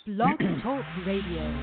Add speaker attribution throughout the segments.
Speaker 1: Blog Talk Radio.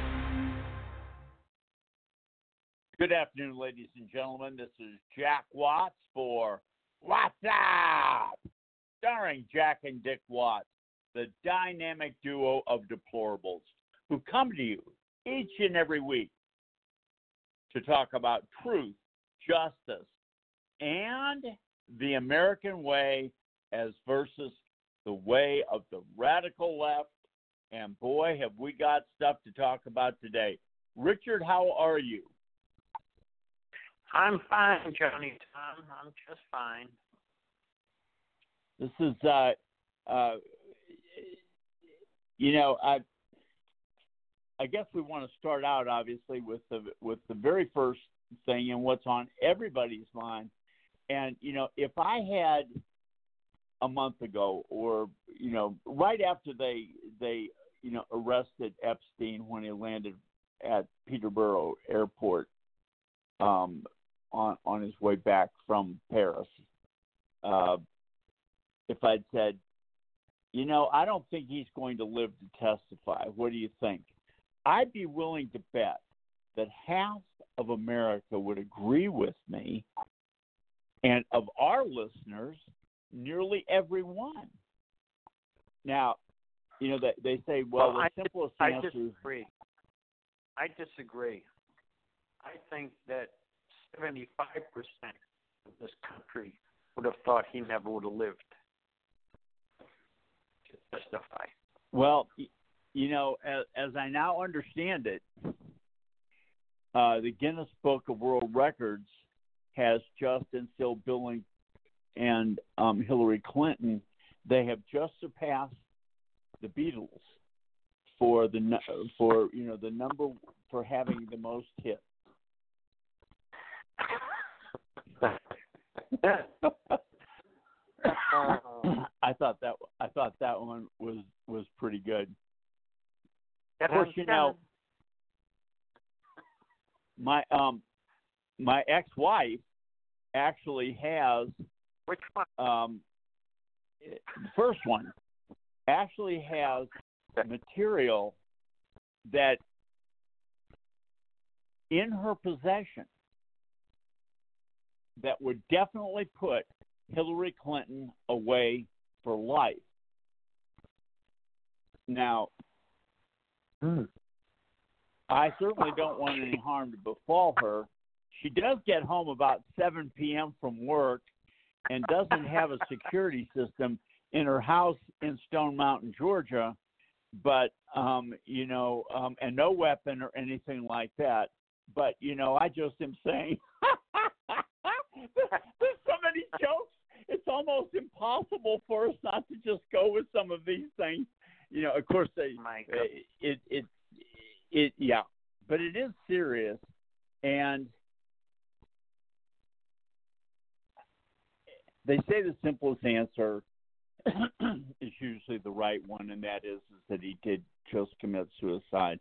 Speaker 2: Good afternoon, ladies and gentlemen. This is Jack Watts for What's Up? Starring Jack and Dick Watts, the dynamic duo of deplorables who come to you each and every week to talk about truth, justice, and the American way as versus the way of the radical left. And boy, have we got stuff to talk about today. Richard, how are you?
Speaker 3: I'm fine, Johnny Tom. I'm just fine.
Speaker 2: This is, I guess we want to start out obviously with the very first thing and what's on everybody's mind. And if I had a month ago, or right after they arrested Epstein when he landed at Peterborough Airport on his way back from Paris, if I'd said, I don't think he's going to live to testify. What do you think? I'd be willing to bet that half of America would agree with me, and of our listeners, nearly every one. Now, they say, well, the simplest answer.
Speaker 3: I disagree. I think that 75% of this country would have thought he never would have lived to testify.
Speaker 2: Well, as I now understand it, the Guinness Book of World Records has Justin Bill Billings and Hillary Clinton. They have just surpassed the Beatles for the number for having the most hits. I thought that one was pretty good. Of course, my ex-wife actually has
Speaker 3: which one?
Speaker 2: The first one actually has material that in her possession that would definitely put Hillary Clinton away for life. Now, I certainly don't want any harm to befall her. She does get home about 7 p.m. from work and doesn't have a security system in her house in Stone Mountain, Georgia, but, and no weapon or anything like that. But, I just am saying, there's so many jokes, it's almost impossible for us not to just go with some of these things. Of course, but it is serious. And they say the simplest answer is usually the right one, and that is that he did just commit suicide.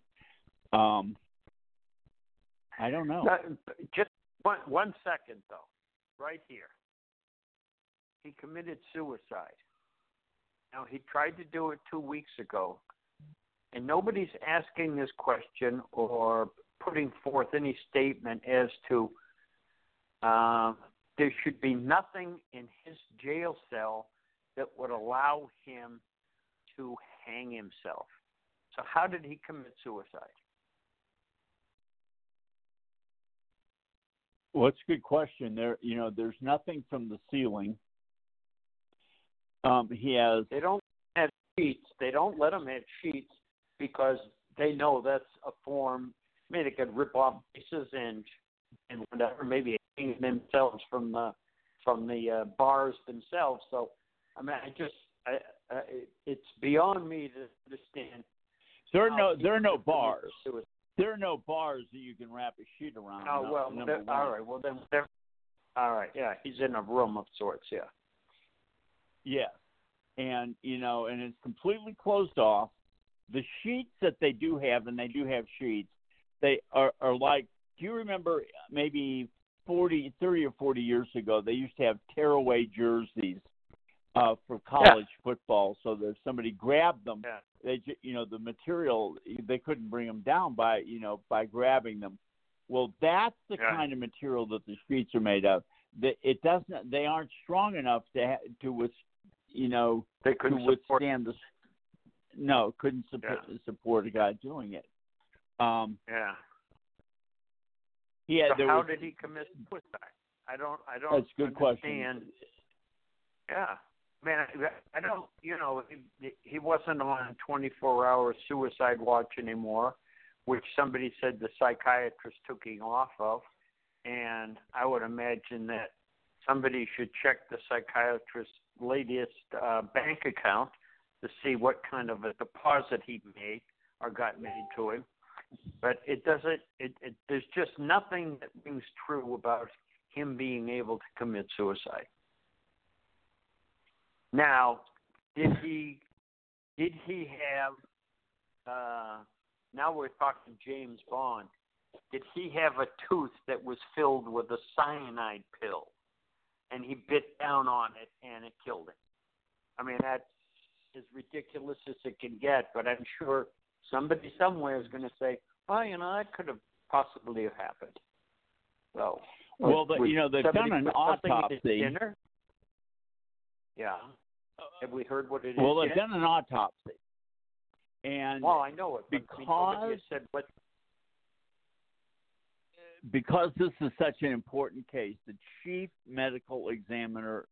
Speaker 2: I don't know.
Speaker 3: Just one second, though, right here. He committed suicide. Now, he tried to do it 2 weeks ago, and nobody's asking this question or putting forth any statement as to there should be nothing in his jail cell that would allow him to hang himself. So how did he commit suicide?
Speaker 2: Well, it's a good question. There's nothing from the ceiling. They don't
Speaker 3: have sheets. They don't let him have sheets because they know that's a form. I mean, they could rip off pieces and whatever, maybe hang themselves from the bars themselves. So, I mean, it's beyond me to understand.
Speaker 2: There are no bars. There are no bars that you can wrap a sheet around.
Speaker 3: Oh, well, all right. Well, then, all right. Yeah, he's in a room of sorts, yeah.
Speaker 2: Yes. And, and it's completely closed off. The sheets that they do have, and they do have sheets, they are like, do you remember maybe 30 or 40 years ago, they used to have tearaway jerseys for college football, so that if somebody grabbed them, the material, they couldn't bring them down by grabbing them. Well, that's the kind of material that the sheets are made of. They aren't strong enough to
Speaker 3: they couldn't
Speaker 2: withstand the. No, couldn't support a guy doing it.
Speaker 3: Yeah. So how did he commit suicide? I don't.
Speaker 2: That's a good
Speaker 3: understand.
Speaker 2: question.
Speaker 3: Yeah, man, I don't. He wasn't on 24-hour suicide watch anymore, which somebody said the psychiatrist took him off of, and I would imagine that somebody should check the psychiatrist's latest bank account to see what kind of a deposit he made or got made to him. But it doesn't. There's just nothing that rings true about him being able to commit suicide. Now, did he have? Now we're talking James Bond. Did he have a tooth that was filled with a cyanide pill, and he bit down on it and it killed him? I mean, that's as ridiculous as it can get. But I'm sure somebody somewhere is going to say, "Oh, that could have possibly have happened." So,
Speaker 2: they've done an autopsy.
Speaker 3: Yeah. Have we heard what it is?
Speaker 2: Well, they've done an autopsy, and
Speaker 3: I know it
Speaker 2: because
Speaker 3: said what.
Speaker 2: Because this is such an important case, the chief medical examiner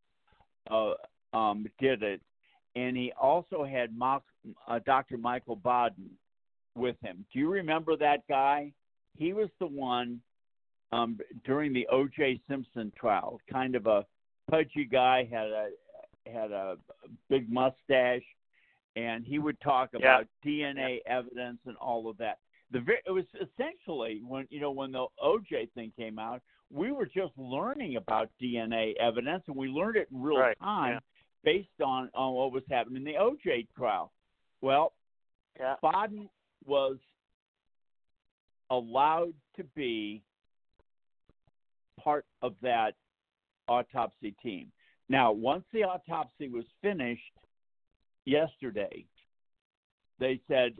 Speaker 2: did it, and he also had Dr. Michael Baden with him. Do you remember that guy? He was the one during the O.J. Simpson trial, kind of a pudgy guy, had a big mustache, and he would talk about DNA evidence and all of that. It was essentially when the OJ thing came out, we were just learning about DNA evidence, and we learned it in real time based on what was happening in the OJ trial. Well, Baden was allowed to be part of that autopsy team. Now, once the autopsy was finished yesterday, they said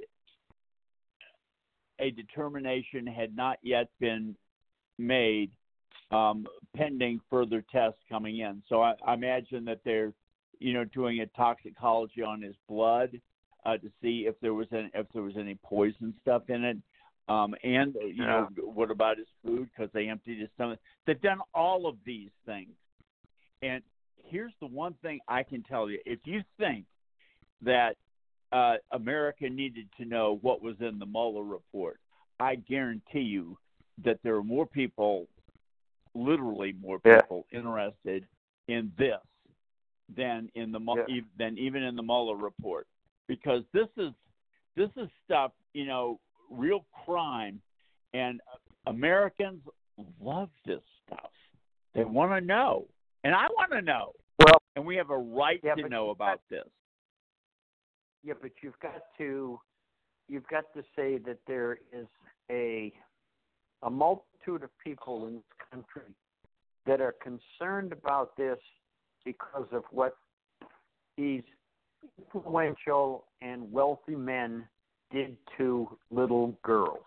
Speaker 2: a determination had not yet been made pending further tests coming in. So I imagine that they're, doing a toxicology on his blood to see if there was any poison stuff in it, and what about his food, because they emptied his stomach. They've done all of these things, and here's the one thing I can tell you: if you think that America needed to know what was in the Mueller report, I guarantee you that there are more people, literally more people, interested in this than in the than even in the Mueller report, because this is stuff, real crime, and Americans love this stuff. They want to know, and I want to know.
Speaker 3: Well,
Speaker 2: and we have a right to know about this.
Speaker 3: Yeah, but you've got to say that there is a multitude of people in this country that are concerned about this because of what these influential and wealthy men did to little girls.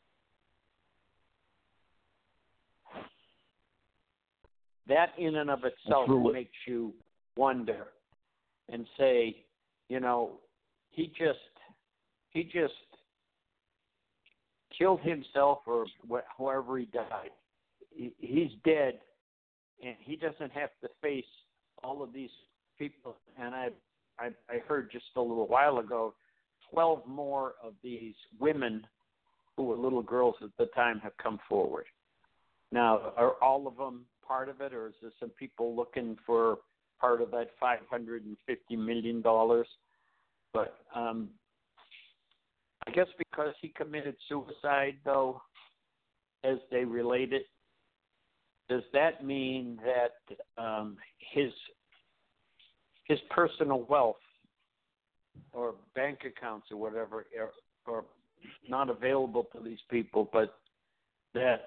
Speaker 3: That in and of itself makes you wonder and say, he just killed himself, or however he died. He's dead, and he doesn't have to face all of these people. And I heard just a little while ago, 12 more of these women who were little girls at the time have come forward. Now, are all of them part of it, or is there some people looking for part of that $550 million? But I guess because he committed suicide, though, as they relate it, does that mean that his personal wealth or bank accounts or whatever are not available to these people, but that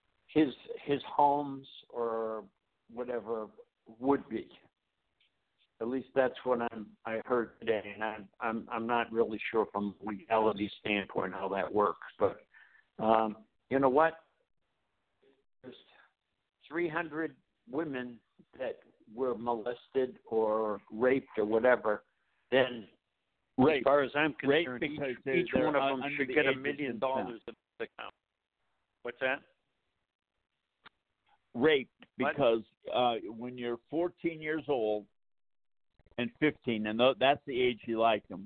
Speaker 3: his homes or whatever would be? At least that's what I heard today, and I'm not really sure from a legality standpoint how that works. But you know what? There's 300 women that were molested or raped or whatever. Then, as far as I'm concerned, each one of them should get $1 million in the account. What's that?
Speaker 2: Raped because when you're 14 years old and 15, and that's the age you like them,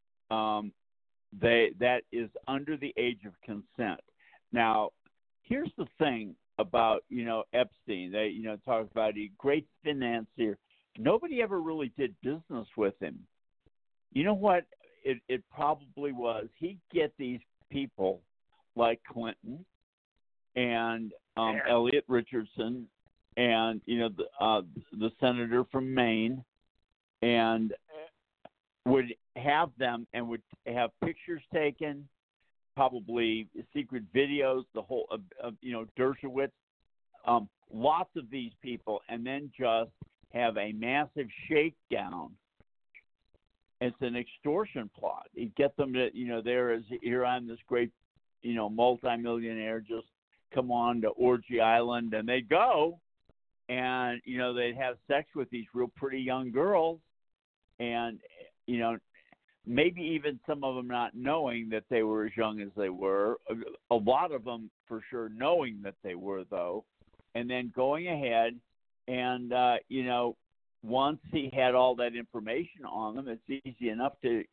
Speaker 2: that is under the age of consent. Now, here's the thing about Epstein. They talk about a great financier. Nobody ever really did business with him. You know what? It probably was. He'd get these people like Clinton and Elliot Richardson, and the senator from Maine, and would have them and would have pictures taken, probably secret videos, the whole Dershowitz, lots of these people, and then just have a massive shakedown. It's an extortion plot. You get them to, here I'm this great, multimillionaire, just come on to Orgy Island, and they'd go, and, they'd have sex with these real pretty young girls, and, maybe even some of them not knowing that they were as young as they were, a lot of them for sure knowing that they were, though, and then going ahead and, once he had all that information on them, it's easy enough to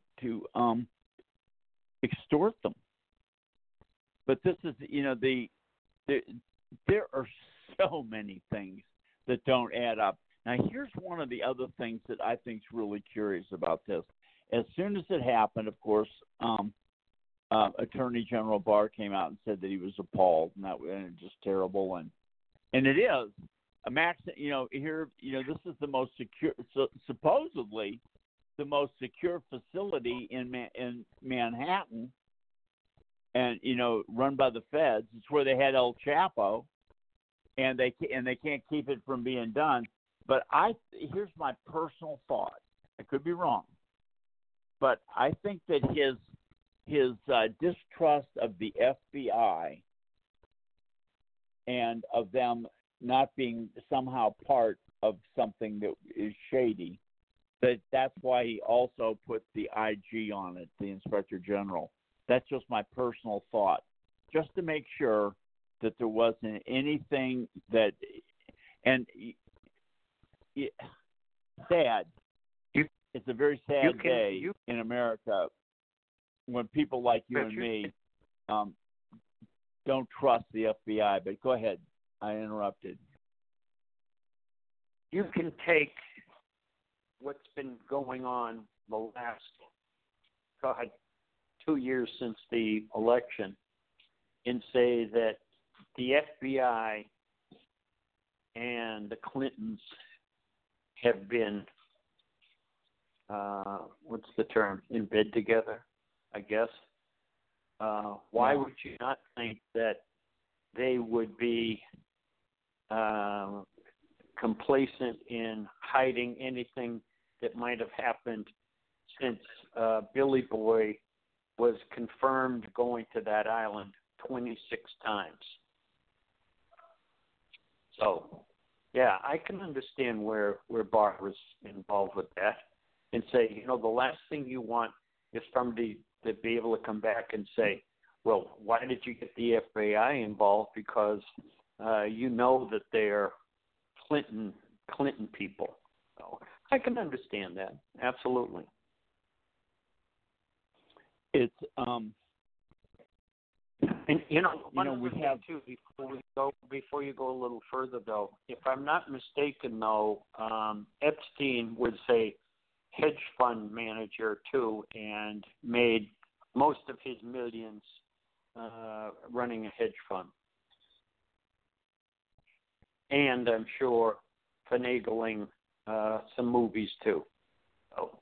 Speaker 2: extort them. But this is, there are so many things that don't add up. Now, here's one of the other things that I think is really curious about this. As soon as it happened, of course, Attorney General Barr came out and said that he was appalled, and that was just terrible. And it is. Max, here, this is the most secure, supposedly the most secure facility in Manhattan, and run by the feds. It's where they had El Chapo, and they can't keep it from being done. But here's my personal thought. I could be wrong, but I think that his distrust of the FBI and of them not being somehow part of something that is shady, that's why he also put the IG on it, the Inspector General. That's just my personal thought, just to make sure that there wasn't anything that, and sad. It's a very sad day in America when people like you and me don't trust the FBI. But go ahead. I interrupted.
Speaker 3: You can take what's been going on the last, 2 years since the election and say that the FBI and the Clintons have been, what's the term, in bed together, I guess. Why would you not think that they would be complacent in hiding anything that might have happened since Billy Boy was confirmed going to that island 26 times? So, yeah, I can understand where Barr was involved with that and say, the last thing you want is somebody to be able to come back and say, well, why did you get the FBI involved? Because that they're Clinton people. So I can understand that, absolutely.
Speaker 2: It's
Speaker 3: and we have too. Before you go a little further, though, if I'm not mistaken, though, Epstein was a hedge fund manager too, and made most of his millions running a hedge fund, and I'm sure finagling some movies too. So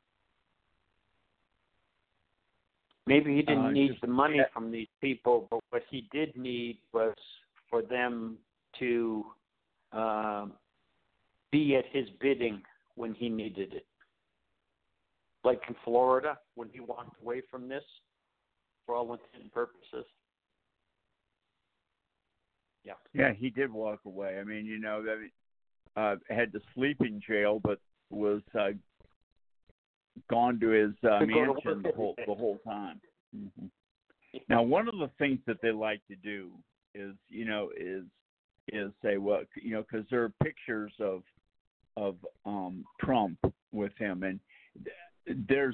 Speaker 3: maybe he didn't need the money from these people, but what he did need was for them to be at his bidding when he needed it. Like in Florida, when he walked away from this, for all intents and purposes. Yeah.
Speaker 2: Yeah, he did walk away. I mean, had to sleep in jail, but was gone to his mansion the whole time. Mm-hmm. Now, one of the things that they like to do is say, well, because there are pictures of Trump with him, and there's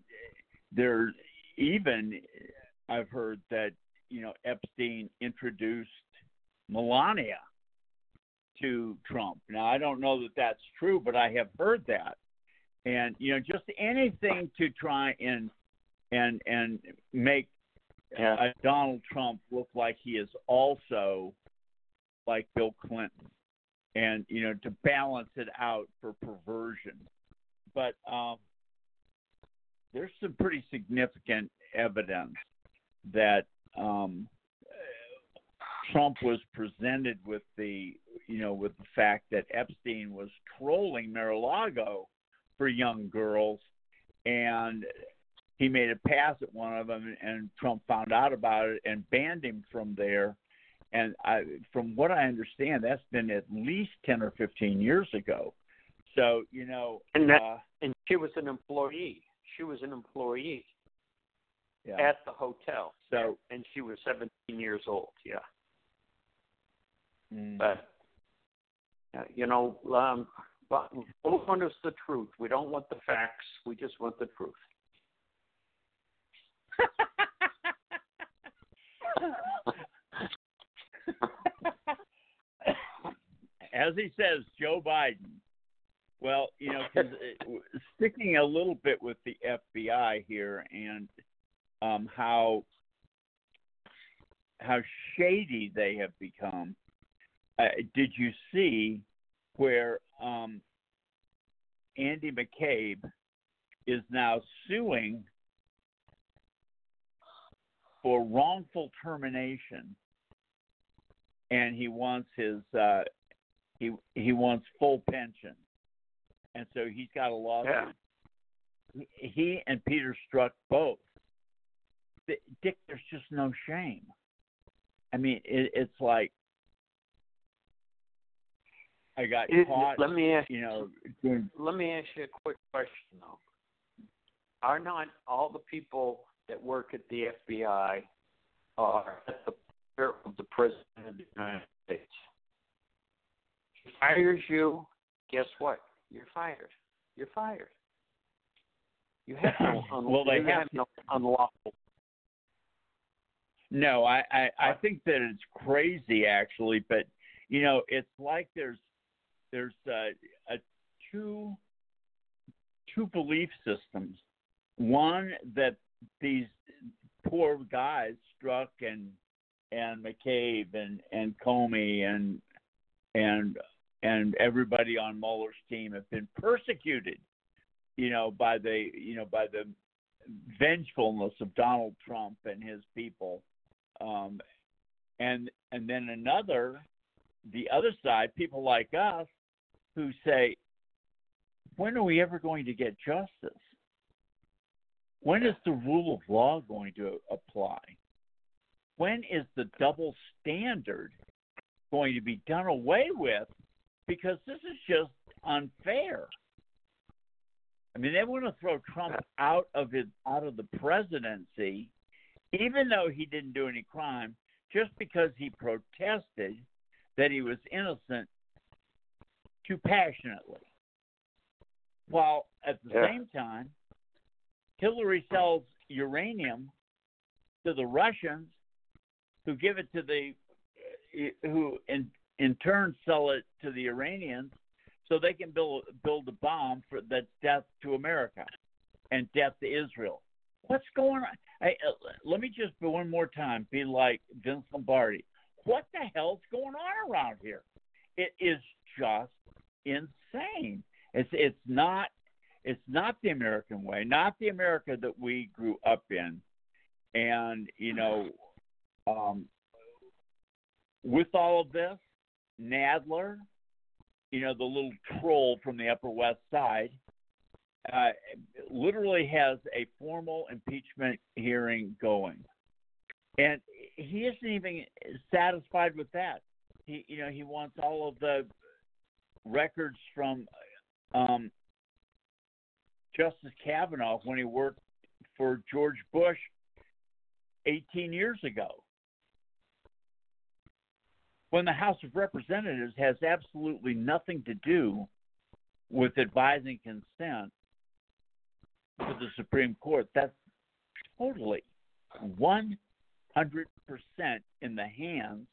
Speaker 2: even I've heard that Epstein introduced Melania to Trump. Now, I don't know that that's true, but I have heard that, and just anything to try and make Donald Trump look like he is also like Bill Clinton, and to balance it out for perversion. But there's some pretty significant evidence that Trump was presented with the fact that Epstein was trolling Mar-a-Lago for young girls, and he made a pass at one of them, and Trump found out about it and banned him from there. And from what I understand, that's been at least 10 or 15 years ago. So,
Speaker 3: and she was an employee. She was an employee at the hotel.
Speaker 2: So,
Speaker 3: and she was 17 years old. Yeah.
Speaker 2: Mm.
Speaker 3: But both want us the truth. We don't want the facts. We just want the truth.
Speaker 2: As he says, Joe Biden. Well, cause sticking a little bit with the FBI here and how shady they have become. Did you see where Andy McCabe is now suing for wrongful termination, and he wants his he wants full pension, and so he's got a lawsuit. Yeah. He and Peter Strzok both. Dick, there's just no shame. I mean, it's like I got caught.
Speaker 3: Let me ask
Speaker 2: doing...
Speaker 3: Let me ask you a quick question, though. Are not all the people that work at the FBI are at the pleasure of the President of the United States? He fires you, guess what? You're fired. You're fired. You have no unlawful.
Speaker 2: No, I think that it's crazy actually, but it's like there's two belief systems. One, that these poor guys, Strzok and McCabe and Comey and everybody on Mueller's team have been persecuted, by the vengefulness of Donald Trump and his people, and then the other side, people like us, who say, when are we ever going to get justice? When is the rule of law going to apply? When is the double standard going to be done away with? Because this is just unfair. I mean, they want to throw Trump out of the presidency, even though he didn't do any crime, just because he protested that he was innocent too passionately. While at the same time, Hillary sells uranium to the Russians, who give it to who in turn sell it to the Iranians, so they can build a bomb that's death to America and death to Israel. What's going on? Let me just one more time be like Vince Lombardi. What the hell's going on around here? It is just insane. It's not the American way, not the America that we grew up in. And with all of this, Nadler the little troll from the Upper West Side, literally has a formal impeachment hearing going, and he isn't even satisfied with that. He wants all of the records from Justice Kavanaugh when he worked for George Bush 18 years ago, when the House of Representatives has absolutely nothing to do with advising consent to the Supreme Court. That's totally 100% in the hands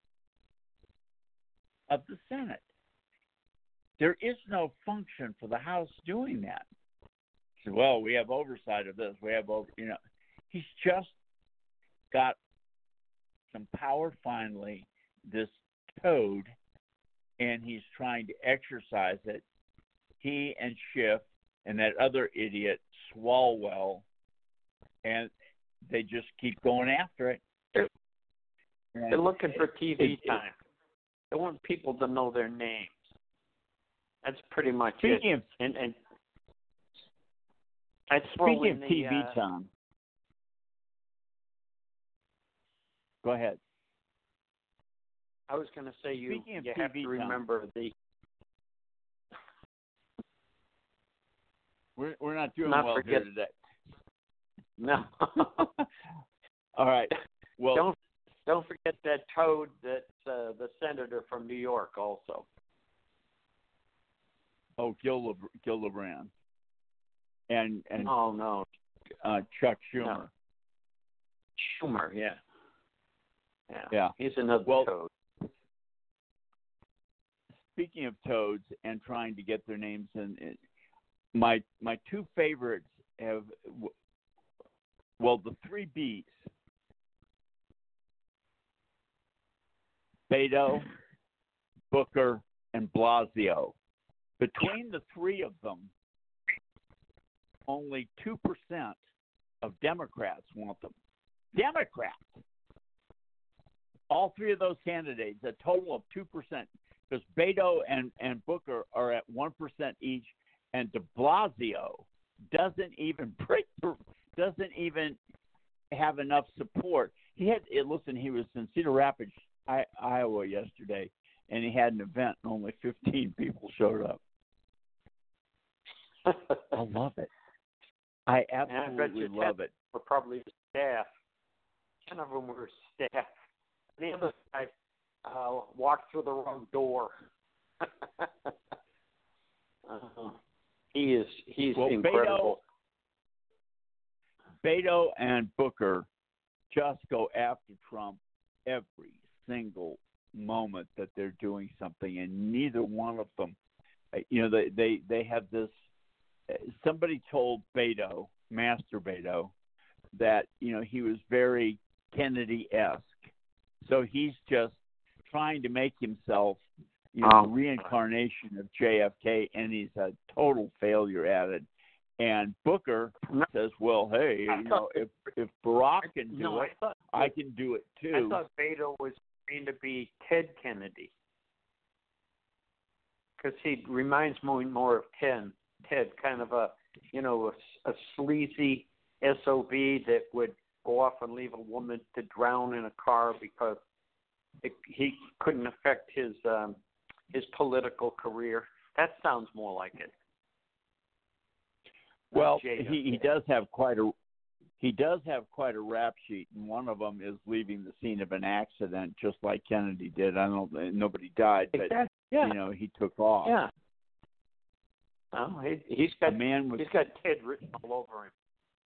Speaker 2: of the Senate. There is no function for the House doing that. So, well, we have oversight of this. We have he's just got some power finally, this toad, and he's trying to exercise it. He and Schiff and that other idiot, Swalwell, and they just keep going after it.
Speaker 3: They're looking for TV time. They want people to know their names. That's pretty much it. And I'd throw
Speaker 2: speaking
Speaker 3: in
Speaker 2: of TV time, go ahead.
Speaker 3: I was going to say you
Speaker 2: TV
Speaker 3: have to remember
Speaker 2: time. We're not doing well here today.
Speaker 3: No.
Speaker 2: All right. Well,
Speaker 3: don't forget that toad that's the senator from New York also.
Speaker 2: Oh, Gillibrand. And
Speaker 3: oh no,
Speaker 2: Chuck Schumer.
Speaker 3: No. Schumer, yeah. He's another toad.
Speaker 2: Speaking of toads and trying to get their names in, my two favorites have, the three Bs: Beto, Booker, and Blasio. Between the three of them, only 2% of Democrats want them. Democrats! All three of those candidates, a total of 2%, because Beto and Booker are at 1% each, and de Blasio doesn't even have enough support. He was in Cedar Rapids, Iowa yesterday, and he had an event and only 15 people showed up. I love it. I absolutely love it.
Speaker 3: Were probably staff. 10 of them were staff. The other guy walked through the wrong door. He's incredible.
Speaker 2: Beto and Booker just go after Trump every single moment that they're doing something, and neither one of them, they have this. Somebody told Beto, Master Beto, that he was very Kennedy-esque. So he's just trying to make himself the reincarnation of JFK, and he's a total failure at it. And Booker says, well, hey, if Barack can do it, I can do it too.
Speaker 3: I thought Beto was going to be Ted Kennedy, because he reminds me more of Ted, kind of a sleazy SOB that would go off and leave a woman to drown in a car because he couldn't affect his political career. That sounds more like it.
Speaker 2: Well, he does have quite a rap sheet, and one of them is leaving the scene of an accident, just like Kennedy did. Nobody died, but he took off.
Speaker 3: Yeah. Well, he's got Ted written all over him.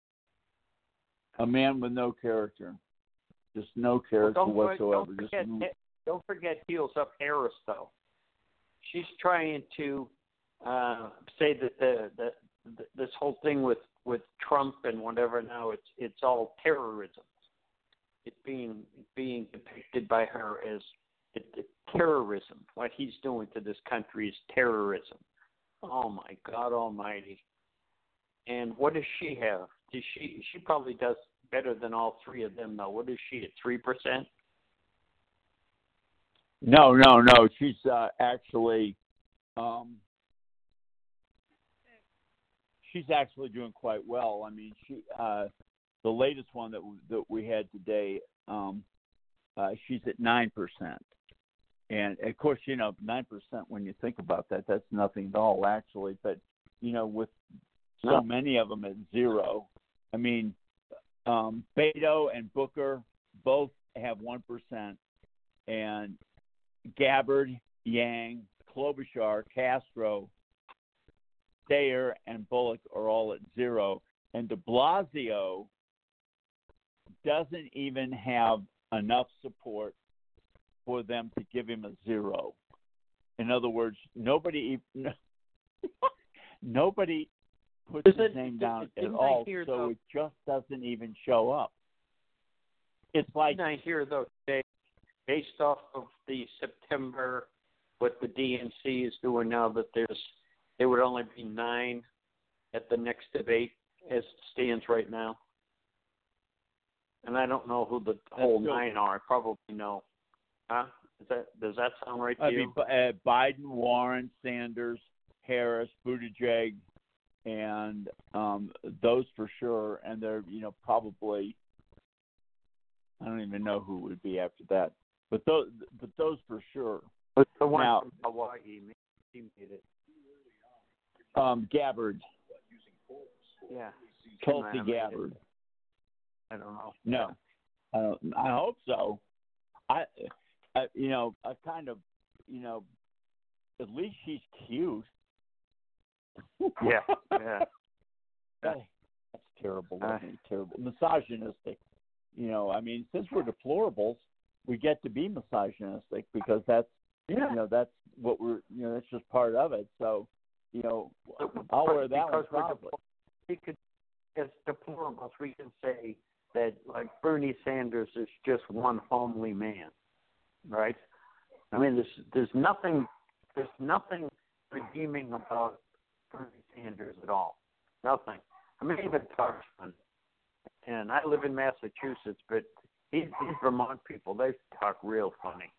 Speaker 2: A man with no character, just no character whatsoever.
Speaker 3: Don't forget Heels Up Harris, though. She's trying to say that this whole thing with Trump and whatever now it's all terrorism. It's being depicted by her as terrorism. What he's doing to this country is terrorism. Oh my God Almighty! And what does she have? She probably does better than all three of them, though. What is she at 3%?
Speaker 2: No. She's actually she's actually doing quite well. I mean, the latest one that we had today, she's at 9%, and of course, 9% when you think about that, that's nothing at all, actually. But with so many of them at 0, I mean, Beto and Booker both have 1%, and Gabbard, Yang, Klobuchar, Castro, Steyer, and Bullock are all at 0, and de Blasio doesn't even have enough support for them to give him a 0. In other words, nobody puts his name down at all, so it just doesn't even show up. It's like
Speaker 3: I hear though today, based off of the September, what the DNC is doing now, that there would only be 9 at the next debate as it stands right now. And I don't know who the whole 9 are. I probably know. Huh? Does that sound right to you?
Speaker 2: Biden, Warren, Sanders, Harris, Buttigieg, and those for sure. And they're probably, I don't even know who would be after that. But those for sure.
Speaker 3: But the one
Speaker 2: now,
Speaker 3: from Hawaii, he made it.
Speaker 2: Gabbard.
Speaker 3: Yeah.
Speaker 2: Tulsi Gabbard.
Speaker 3: I don't know.
Speaker 2: No, I don't. I hope so. I kind of, at least she's cute.
Speaker 3: Yeah.
Speaker 2: That's terrible. Terrible. Misogynistic. I mean, since we're deplorables, we get to be misogynistic because that's, that's what we're, that's just part of it. So, I'll wear that one proudly.
Speaker 3: As deplorables, we can say that, like, Bernie Sanders is just one homely man, right? I mean, there's nothing redeeming about Bernie Sanders at all. Nothing. I mean, even Tarshman. And I live in Massachusetts, but these Vermont people, they talk real funny.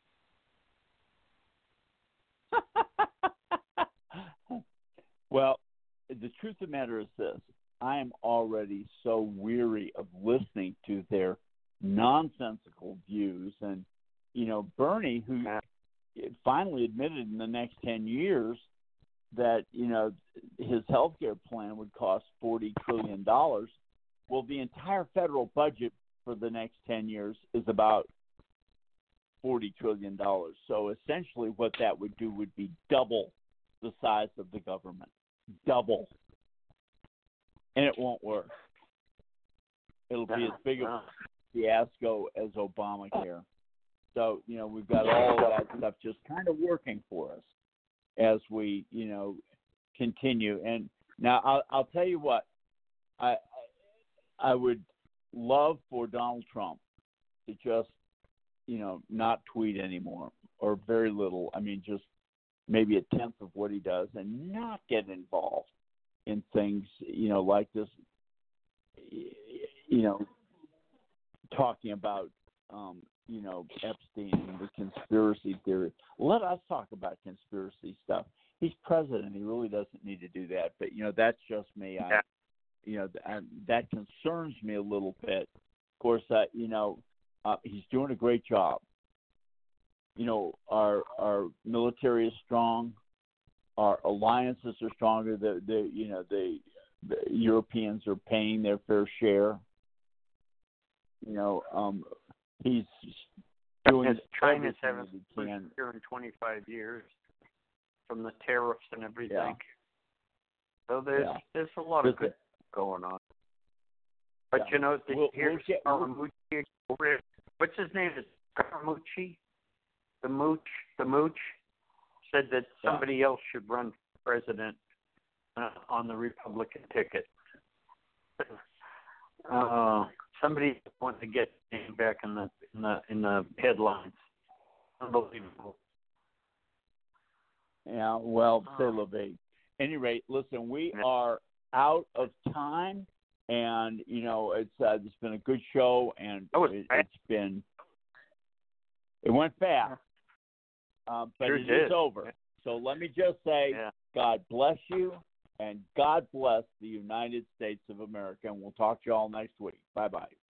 Speaker 2: Well, the truth of the matter is this. I am already so weary of listening to their nonsensical views. And, Bernie, who finally admitted in the next 10 years that, his health care plan would cost $40 trillion. Well, the entire federal budget for the next 10 years is about $40 trillion. So essentially what that would do would be double the size of the government. Double. And it won't work. It'll be as big a fiasco as Obamacare. So, we've got all of that stuff just kind of working for us as we, continue. And now I'll tell you what, I would love for Donald Trump to just, not tweet anymore or very little. I mean, just maybe a tenth of what he does and not get involved in things, like this, talking about, Epstein and the conspiracy theory. Let us talk about conspiracy stuff. He's president. He really doesn't need to do that. But, that's just me. That concerns me a little bit. Of course, he's doing a great job. Our military is strong. Our alliances are stronger. The Europeans are paying their fair share. He's doing
Speaker 3: China's having here in 25 years from the tariffs and everything.
Speaker 2: Yeah.
Speaker 3: So there's a lot of good going on. But here's Scaramucci. What's his name? Is Scaramucci? The Mooch said that somebody else should run for president on the Republican ticket. Somebody wants to get him back in the headlines. Unbelievable.
Speaker 2: Yeah, well, say la vie. Any rate, listen, we are out of time, and it's been a good show, and it went fast, but it is over. So let me just say, God bless you, and God bless the United States of America. And we'll talk to you all next week. Bye-bye.